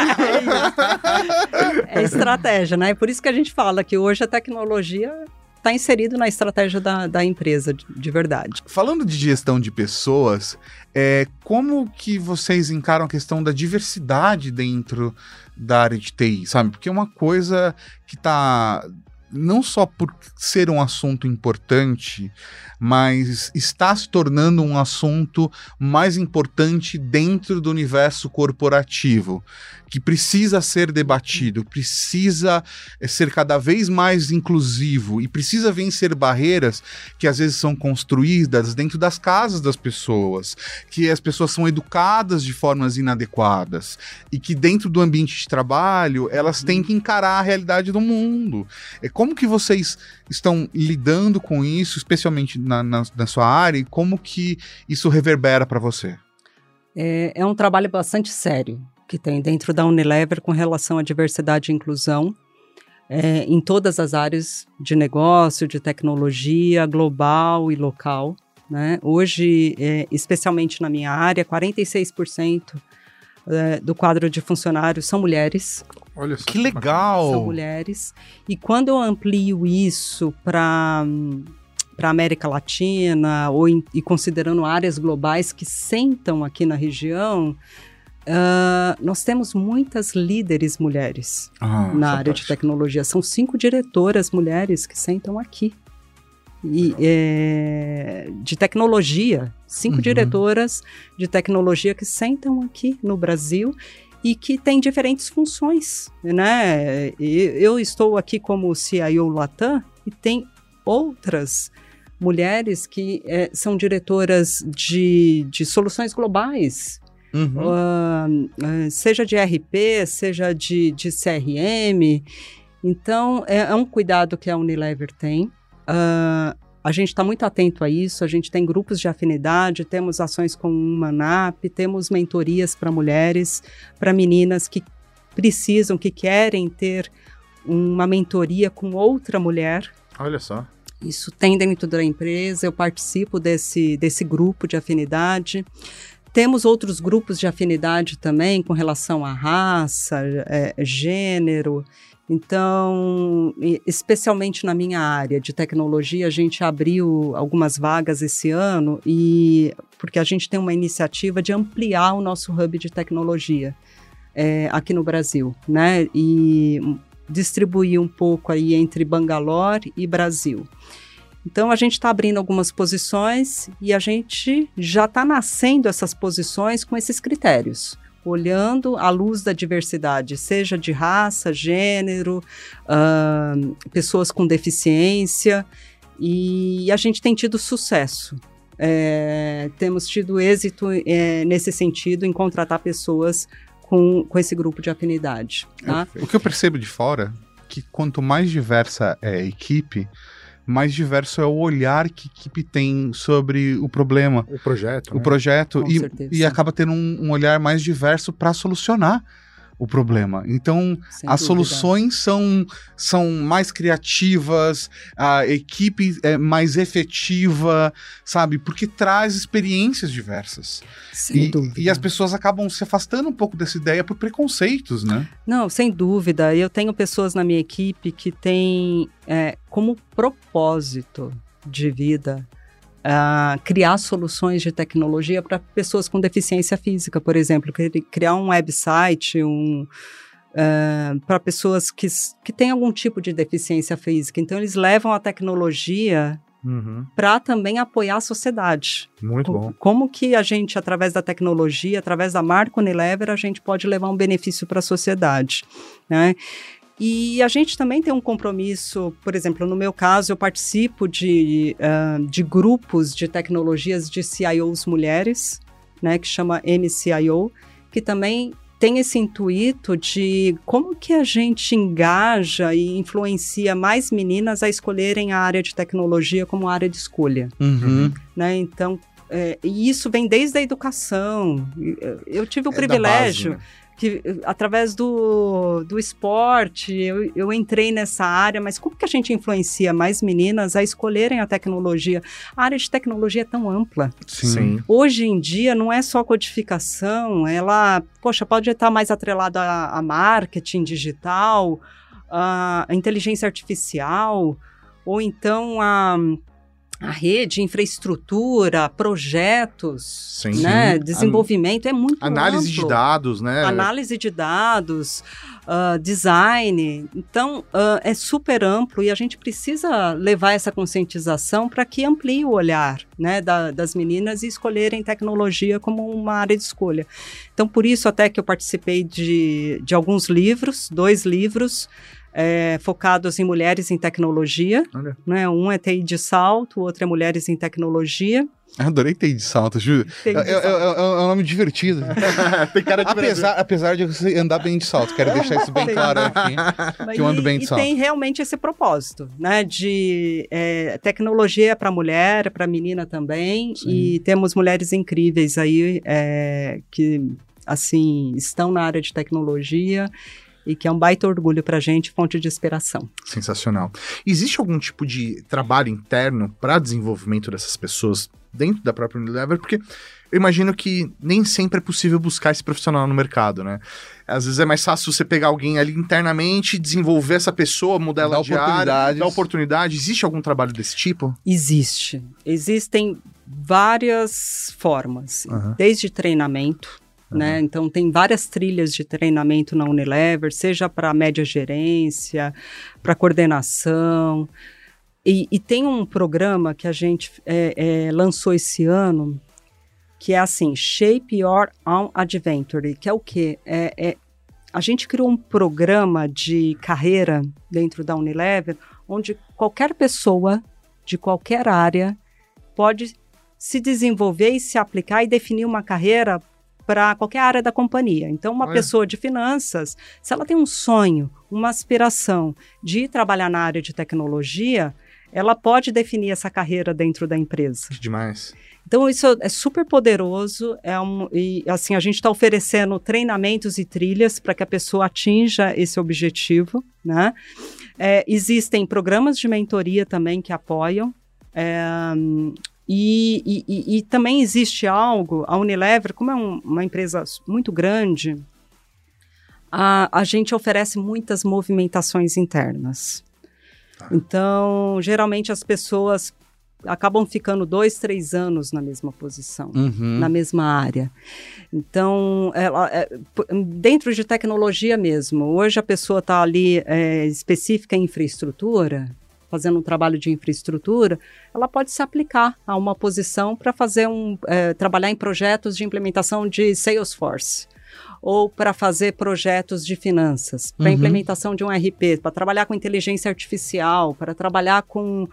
É, é estratégia, né? Por isso que a gente fala que hoje a tecnologia está inserido na estratégia da, da empresa, de, de verdade. Falando de gestão de pessoas, é, como que vocês encaram a questão da diversidade dentro da área de T I, sabe? Porque é uma coisa que está não só por ser um assunto importante, mas está se tornando um assunto mais importante dentro do universo corporativo, que precisa ser debatido, precisa ser cada vez mais inclusivo e precisa vencer barreiras que às vezes são construídas dentro das casas das pessoas, que as pessoas são educadas de formas inadequadas e que dentro do ambiente de trabalho elas têm que encarar a realidade do mundo. Como que vocês estão lidando com isso, especialmente na, na, na sua área, e como que isso reverbera para você? É, é um trabalho bastante sério que tem dentro da Unilever com relação à diversidade e inclusão é, em todas as áreas de negócio, de tecnologia, global e local, né? Hoje, é, especialmente na minha área, quarenta e seis por cento é, do quadro de funcionários são mulheres. Olha só, que legal! São mulheres. E quando eu amplio isso para para a América Latina ou em, e considerando áreas globais que sentam aqui na região, Uh, nós temos muitas líderes mulheres ah, na área de tecnologia. São cinco diretoras mulheres que sentam aqui. E, é, de tecnologia. Cinco uhum. diretoras de tecnologia que sentam aqui no Brasil e que têm diferentes funções, né? E eu estou aqui como C I O Latam e tem outras mulheres que é, são diretoras de, de soluções globais. Uhum. Uh, seja de R P, seja de, de C R M. Então, é, é um cuidado que a Unilever tem. Uh, a gente está muito atento a isso, a gente tem grupos de afinidade, temos ações com o Manap, temos mentorias para mulheres, para meninas que precisam, que querem ter uma mentoria com outra mulher. Olha só. Isso tem dentro da empresa, eu participo desse, desse grupo de afinidade. Temos outros grupos de afinidade também com relação à raça, é, gênero. Então, especialmente na minha área de tecnologia, a gente abriu algumas vagas esse ano e porque a gente tem uma iniciativa de ampliar o nosso hub de tecnologia é, aqui no Brasil, né? E distribuir um pouco aí entre Bangalore e Brasil. Então, a gente está abrindo algumas posições e a gente já está nascendo essas posições com esses critérios, olhando à luz da diversidade, seja de raça, gênero, uh, pessoas com deficiência, e a gente tem tido sucesso. É, temos tido êxito é, nesse sentido em contratar pessoas com, com esse grupo de afinidade. Tá? O que eu percebo de fora é que quanto mais diversa é a equipe, mais diverso é o olhar que a equipe tem sobre o problema. O projeto. O né? projeto e, e acaba tendo um, um olhar mais diverso para solucionar o problema. Então, Sem as dúvida. soluções são, são mais criativas, a equipe é mais efetiva, sabe? Porque traz experiências diversas. Sem e, dúvida. E as pessoas acabam se afastando um pouco dessa ideia por preconceitos, né? Não, sem dúvida. Eu tenho pessoas na minha equipe que têm é, como propósito de vida Uh, criar soluções de tecnologia para pessoas com deficiência física, por exemplo, criar um website um, uh, para pessoas que, que têm algum tipo de deficiência física. Então, eles levam a tecnologia uhum. para também apoiar a sociedade. Muito como, bom. Como que a gente, através da tecnologia, através da marca Unilever, a gente pode levar um benefício para a sociedade, né? E a gente também tem um compromisso, por exemplo, no meu caso, eu participo de, uh, de grupos de tecnologias de C I Os mulheres, né, que chama M C I O, que também tem esse intuito de como que a gente engaja e influencia mais meninas a escolherem a área de tecnologia como área de escolha. Uhum. Né? Então, é, e isso vem desde a educação. Eu tive o é privilégio... Da base, né? que através do, do esporte, eu, eu entrei nessa área, mas como que a gente influencia mais meninas a escolherem a tecnologia? A área de tecnologia é tão ampla. Sim. Sim. Hoje em dia, não é só codificação, ela, poxa, pode estar mais atrelada a, a marketing digital, a, a inteligência artificial, ou então a... a rede, infraestrutura, projetos, Sim, né? sim. Desenvolvimento é muito Análise amplo. de dados, né? Análise de dados, uh, design. Então, uh, é super amplo e a gente precisa levar essa conscientização para que amplie o olhar, né, da, das meninas e escolherem tecnologia como uma área de escolha. Então, por isso até que eu participei de, de alguns livros, dois livros, É, focados em mulheres em tecnologia, né? Um é T I de salto, o outro é mulheres em tecnologia. Adorei T I de salto, juro. É, é, é, é um nome divertido. Tem cara de apesar, apesar de você andar bem de salto, quero deixar isso bem claro aqui, que eu ando bem de e, salto. E tem realmente esse propósito, né? De é, tecnologia para mulher, para menina também. Sim. E temos mulheres incríveis aí é, que, assim, estão na área de tecnologia e que é um baita orgulho pra gente, fonte de inspiração. Sensacional. Existe algum tipo de trabalho interno para desenvolvimento dessas pessoas dentro da própria Unilever? Porque eu imagino que nem sempre é possível buscar esse profissional no mercado, né? Às vezes é mais fácil você pegar alguém ali internamente, desenvolver essa pessoa, mudar ela de área, dar oportunidade. Existe algum trabalho desse tipo? Existe. Existem várias formas, uhum. Desde treinamento, né? Então, tem várias trilhas de treinamento na Unilever, seja para média gerência, para coordenação. E, e tem um programa que a gente é, é, lançou esse ano, que é assim, Shape Your Own Adventure, que é o quê? É, é, a gente criou um programa de carreira dentro da Unilever, onde qualquer pessoa de qualquer área pode se desenvolver e se aplicar e definir uma carreira para qualquer área da companhia. Então, uma Olha. pessoa de finanças, se ela tem um sonho, uma aspiração de ir trabalhar na área de tecnologia, ela pode definir essa carreira dentro da empresa. Que demais. Então, isso é super poderoso, é um, e assim, a gente está oferecendo treinamentos e trilhas para que a pessoa atinja esse objetivo, né? É, existem programas de mentoria também que apoiam, é, E, e, e, e também existe algo, a Unilever, como é um, uma empresa muito grande, a, a gente oferece muitas movimentações internas. Ah. Então, geralmente as pessoas acabam ficando dois, três anos na mesma posição, uhum. na mesma área. Então, ela, é, dentro de tecnologia mesmo, hoje a pessoa está ali é, específica em infraestrutura, fazendo um trabalho de infraestrutura, ela pode se aplicar a uma posição para fazer um, é, trabalhar em projetos de implementação de Salesforce, ou para fazer projetos de finanças, para uhum. implementação de um R P, para trabalhar com inteligência artificial, para trabalhar com,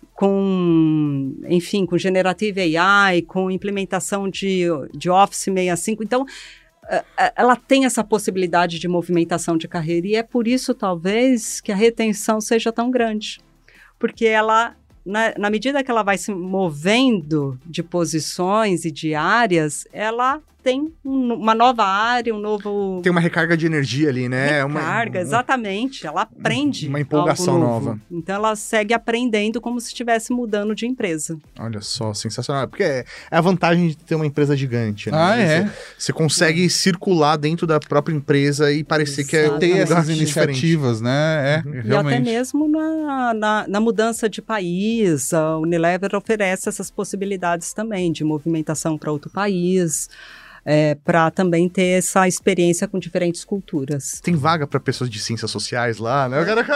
com, enfim, com Generative A I, com implementação de, de Office sessenta e cinco. Então, ela tem essa possibilidade de movimentação de carreira e é por isso, talvez, que a retenção seja tão grande. Porque ela, na, na medida que ela vai se movendo de posições e de áreas, ela tem um, uma nova área, um novo... Tem uma recarga de energia ali, né? Recarga, uma, exatamente. Ela aprende uma empolgação nova. Então, ela segue aprendendo como se estivesse mudando de empresa. Olha só, sensacional. Porque é, é a vantagem de ter uma empresa gigante, né? Ah, é? Você, você consegue é. circular dentro da própria empresa e parecer Exatamente. que é... Ter essas iniciativas, né? É, uhum. realmente. E até mesmo na, na, na mudança de país, a Unilever oferece essas possibilidades também de movimentação para outro país, É, para também ter essa experiência com diferentes culturas. Tem vaga para pessoas de ciências sociais lá, né? Eu, quero...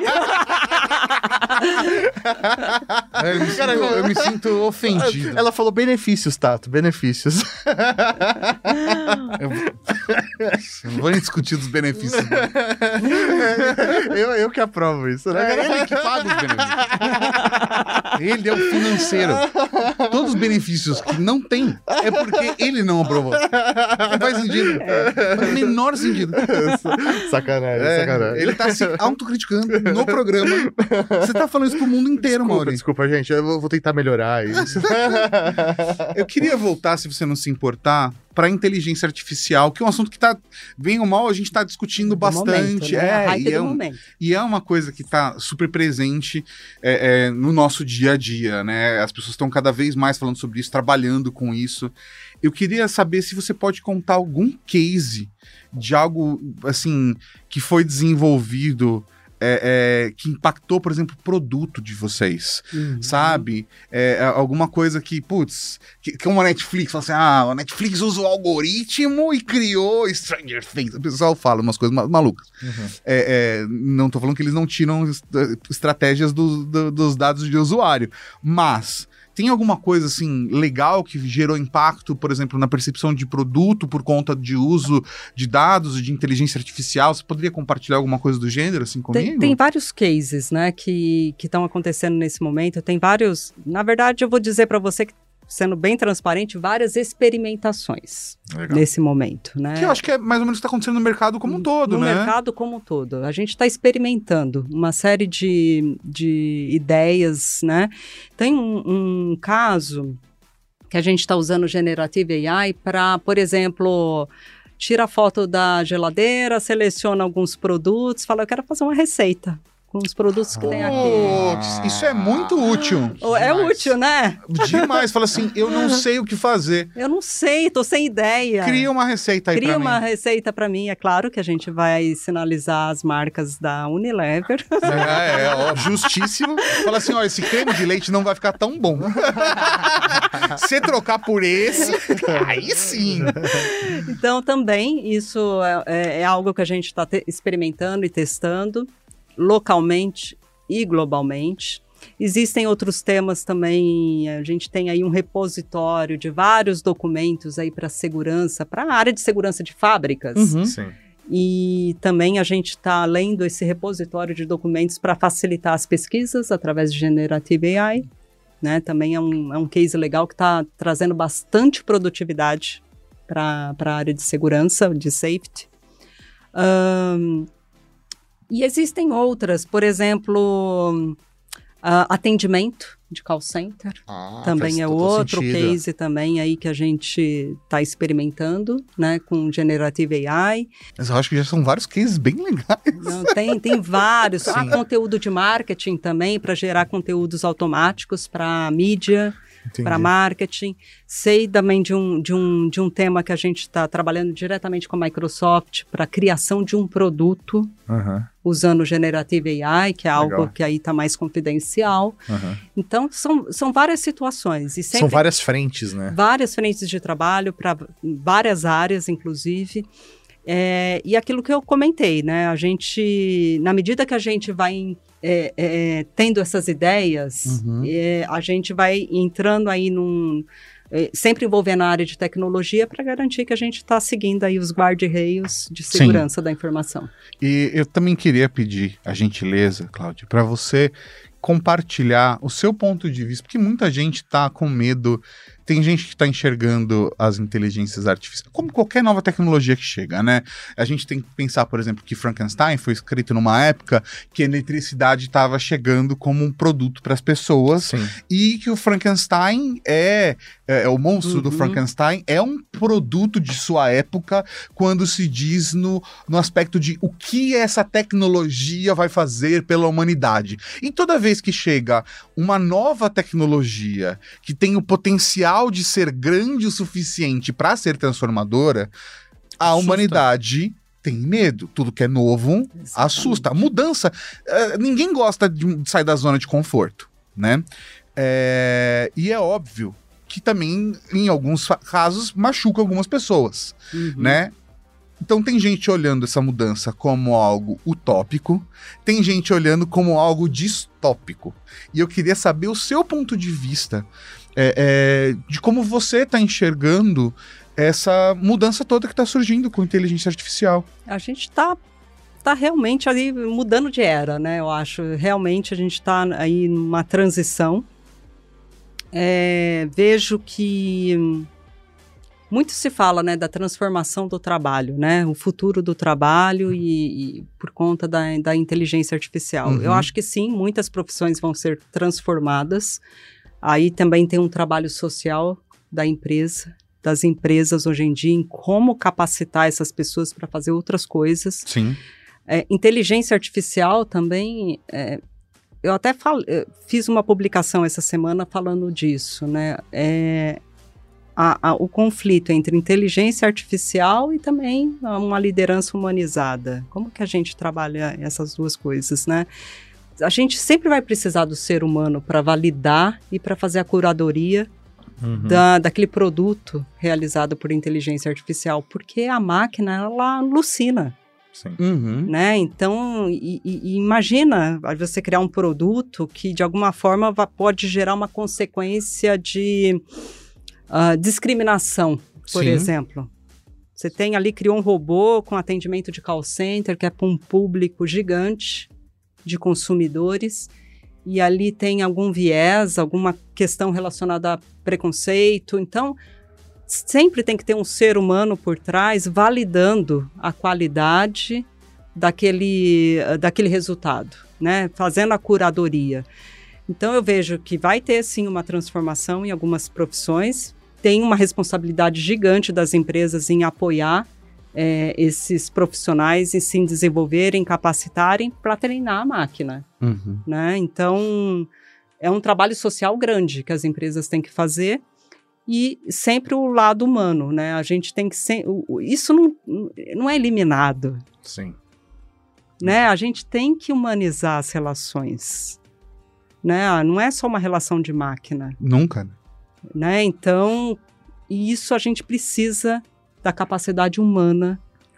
eu, me sinto, eu me sinto ofendido. Ela falou benefícios, Tato, benefícios. eu, eu não vou nem discutir dos benefícios. eu, eu que aprovo isso, né? É ele que paga os benefícios. Ele é o financeiro. Todos os benefícios que não tem é porque ele não aprovou. Não faz sentido. É. Faz o menor sentido. Sacanagem, é, sacanagem. Ele tá se autocriticando no programa. Você tá falando isso pro mundo inteiro, Desculpa, Mauri. desculpa, gente. Eu vou tentar melhorar isso. Eu queria voltar, se você não se importar, para inteligência artificial, que é um assunto que tá, bem ou mal, a gente tá discutindo do bastante. Momento, né? É, e, é um, e é uma coisa que tá super presente é, é, no nosso dia a dia, né? As pessoas estão cada vez mais falando sobre isso, trabalhando com isso. Eu queria saber se você pode contar algum case de algo, assim, que foi desenvolvido é, é, que impactou, por exemplo, o produto de vocês, uhum. sabe? É, alguma coisa que, putz, que, que uma Netflix, fala assim, ah, a Netflix usa o algoritmo e criou Stranger Things. O pessoal fala umas coisas malucas. Uhum. É, é, não tô falando que eles não tiram estratégias do, do, dos dados de usuário, mas... Tem alguma coisa, assim, legal que gerou impacto, por exemplo, na percepção de produto por conta de uso de dados e de inteligência artificial? Você poderia compartilhar alguma coisa do gênero, assim, comigo? Tem, tem vários cases, né, que estão acontecendo nesse momento. Tem vários... Na verdade, eu vou dizer para você que, sendo bem transparente, várias experimentações Legal. Nesse momento, né? Que eu acho que é mais ou menos o que está acontecendo no mercado como um todo, no né? No mercado como um todo. A gente está experimentando uma série de, de ideias, né? Tem um, um caso que a gente está usando o Generative A I para, por exemplo... Tira a foto da geladeira, seleciona alguns produtos, fala, eu quero fazer uma receita. Com os produtos que oh, tem aqui. Isso é muito útil. Oh, é útil, né? Demais. Fala assim, eu não sei o que fazer. Eu não sei, tô sem ideia. Cria uma receita aí Cria pra mim. Cria uma receita pra mim. É claro que a gente vai sinalizar as marcas da Unilever. É, é, ó, justíssimo. Fala assim, ó, esse creme de leite não vai ficar tão bom. Se trocar por esse, aí sim. Então, também, isso é, é algo que a gente está experimentando e testando. Localmente e globalmente. Existem outros temas também, a gente tem aí um repositório de vários documentos aí para segurança, para a área de segurança de fábricas. Uhum. Sim. E também a gente está lendo esse repositório de documentos para facilitar as pesquisas através de Generative A I. Né? Também é um, é um case legal que está trazendo bastante produtividade para a área de segurança, de safety. Um, E existem outras, por exemplo, uh, atendimento de call center, ah, também é outro sentido. Case também aí que a gente está experimentando, né, com Generative A I. Mas eu acho que já são vários cases bem legais. Não, tem, tem vários. Há conteúdo de marketing também, para gerar conteúdos automáticos para mídia, para marketing. Sei também de um, de, um, de um tema que a gente está trabalhando diretamente com a Microsoft para a criação de um produto, uhum. usando o Generative A I, que é algo Legal. Que aí está mais confidencial. Uhum. Então, são, são várias situações. E são várias frentes, né? Várias frentes de trabalho, para várias áreas, inclusive. É, e aquilo que eu comentei, né? A gente, na medida que a gente vai é, é, tendo essas ideias, uhum. é, a gente vai entrando aí num... É, sempre envolvendo a área de tecnologia para garantir que a gente está seguindo aí os guarda-reios de segurança Sim. da informação. E eu também queria pedir a gentileza, Cláudia, para você compartilhar o seu ponto de vista, porque muita gente está com medo. Tem gente que está enxergando as inteligências artificiais, como qualquer nova tecnologia que chega, né? A gente tem que pensar, por exemplo, que Frankenstein foi escrito numa época que a eletricidade estava chegando como um produto para as pessoas. Sim. E que o Frankenstein é, é, é o monstro uhum. do Frankenstein é um produto de sua época quando se diz no, no aspecto de o que essa tecnologia vai fazer pela humanidade. E toda vez que chega uma nova tecnologia que tem o potencial de ser grande o suficiente para ser transformadora, a assusta. Humanidade tem medo. Tudo que é novo Exatamente. Assusta. A mudança, uh, ninguém gosta de sair da zona de conforto, né? É, e é óbvio que também, em alguns casos, machuca algumas pessoas, uhum. né? Então tem gente olhando essa mudança como algo utópico, tem gente olhando como algo distópico. E eu queria saber o seu ponto de vista é, é, de como você está enxergando essa mudança toda que está surgindo com inteligência artificial. A gente está tá realmente ali mudando de era, né? Eu acho, realmente a gente está aí numa transição. É, vejo que... Muito se fala, né, da transformação do trabalho, né, o futuro do trabalho e, e por conta da, da inteligência artificial. Uhum. Eu acho que sim, muitas profissões vão ser transformadas. Aí também tem um trabalho social da empresa, das empresas hoje em dia, em como capacitar essas pessoas para fazer outras coisas. Sim. É, inteligência artificial também... É, eu até falo, eu fiz uma publicação essa semana falando disso, né, é... a, a, o conflito entre inteligência artificial e também uma liderança humanizada. Como que a gente trabalha essas duas coisas, né? A gente sempre vai precisar do ser humano para validar e para fazer a curadoria uhum. da, daquele produto realizado por inteligência artificial, porque a máquina, ela alucina. Sim. Uhum. Né? Então, e, e imagina você criar um produto que, de alguma forma, va- pode gerar uma consequência de uh, discriminação, por Sim. exemplo. Você tem ali, criou um robô com atendimento de call center, que é para um público gigante de consumidores, e ali tem algum viés, alguma questão relacionada a preconceito. Então, sempre tem que ter um ser humano por trás validando a qualidade daquele, daquele resultado, né? Fazendo a curadoria. Então, eu vejo que vai ter, sim, uma transformação em algumas profissões. Tem uma responsabilidade gigante das empresas em apoiar É, esses profissionais em se desenvolverem, capacitarem para treinar a máquina. Uhum. Né? Então, é um trabalho social grande que as empresas têm que fazer e sempre o lado humano, né? A gente tem que... Se... Isso não, não é eliminado. Sim. Né? A gente tem que humanizar as relações. Né? Não é só uma relação de máquina. Nunca. Né? Então, isso a gente precisa da capacidade humana,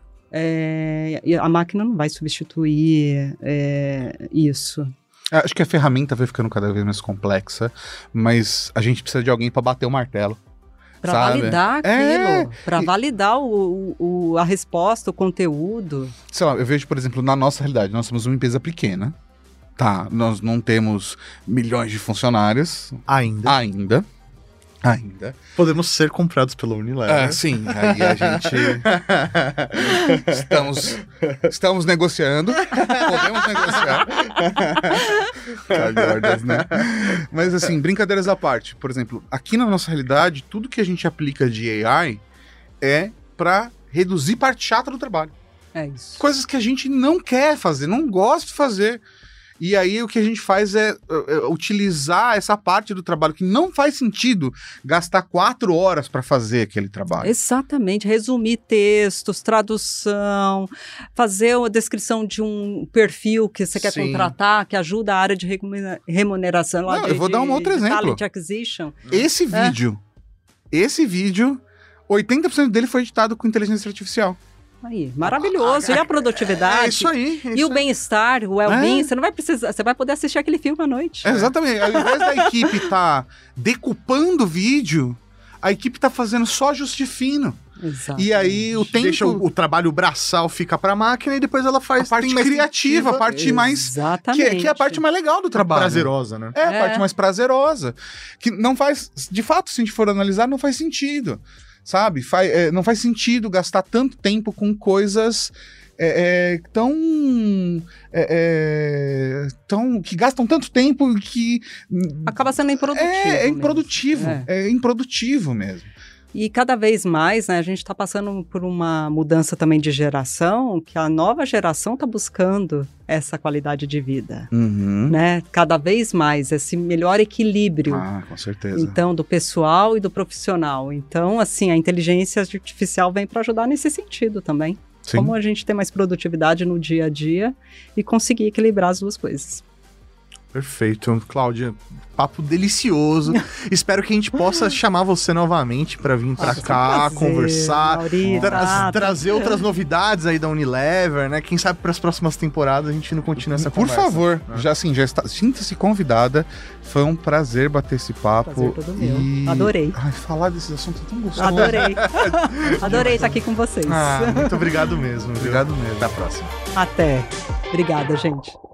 é, e a máquina não vai substituir é, isso. Acho que a ferramenta vai ficando cada vez mais complexa, mas a gente precisa de alguém para bater o martelo. Para sabe? validar aquilo, É, para e- validar o, o, a resposta, o conteúdo. Sei lá, eu vejo, por exemplo, na nossa realidade, nós somos uma empresa pequena, tá? Nós não temos milhões de funcionários Ainda. ainda. Ainda. Podemos ser comprados pela Unilever. É, sim, aí a gente... estamos, estamos negociando, podemos negociar. Calhordas, né? Mas assim, brincadeiras à parte. Por exemplo, aqui na nossa realidade, tudo que a gente aplica de A I é para reduzir parte chata do trabalho. É isso. Coisas que a gente não quer fazer, não gosta de fazer. E aí o que a gente faz é, é, é utilizar essa parte do trabalho que não faz sentido gastar quatro horas para fazer aquele trabalho. Exatamente, resumir textos, tradução, fazer a descrição de um perfil que você quer Sim. contratar, que ajuda a área de remune- remuneração. Lá Não, de, eu vou dar um de- outro de exemplo. Talent Acquisition. Esse É. vídeo, esse vídeo, oitenta por cento dele foi editado com inteligência artificial. Aí, maravilhoso. E a produtividade? É isso aí. é E isso o aí. bem-estar, o well-being, É. você não vai precisar, você vai poder assistir aquele filme à noite. É, exatamente. Ao invés da equipe estar decupando o vídeo, a equipe tá fazendo só ajuste fino. Exato. E aí o tempo... Deixa o, o trabalho braçal fica pra máquina e depois ela faz a parte tem mais criativa, a parte mais... Que Exatamente. é, que é a parte mais legal do trabalho. prazerosa, né? É, a É. parte mais prazerosa. Que não faz... De fato, se a gente for analisar, não faz sentido. Sabe? Faz, é, não faz sentido gastar tanto tempo com coisas é, é, tão, é, é, tão... que gastam tanto tempo que... Acaba sendo improdutivo. É, é mesmo. improdutivo. É. É. improdutivo mesmo. E cada vez mais, né, a gente está passando por uma mudança também de geração, que a nova geração está buscando essa qualidade de vida, Uhum. né? Cada vez mais, esse melhor equilíbrio. Ah, com certeza. Então, do pessoal e do profissional. Então, assim, a inteligência artificial vem para ajudar nesse sentido também. Sim. Como a gente ter mais produtividade no dia a dia e conseguir equilibrar as duas coisas. Perfeito. Cláudia, papo delicioso. Espero que a gente possa chamar você novamente para vir para Nossa, cá, foi um prazer, conversar, Mauri, tra- Tato. trazer outras novidades aí da Unilever, né? Quem sabe para as próximas temporadas a gente não continua essa Por conversa. favor, já assim, já está, sinta-se convidada. Foi um prazer bater esse papo. Prazer todo meu. e... Adorei. Ai, falar desses assuntos é tão gostoso. Adorei. Adorei estar aqui com vocês. Ah, muito obrigado mesmo. viu? Obrigado mesmo. Até a próxima. Até. Obrigada, gente.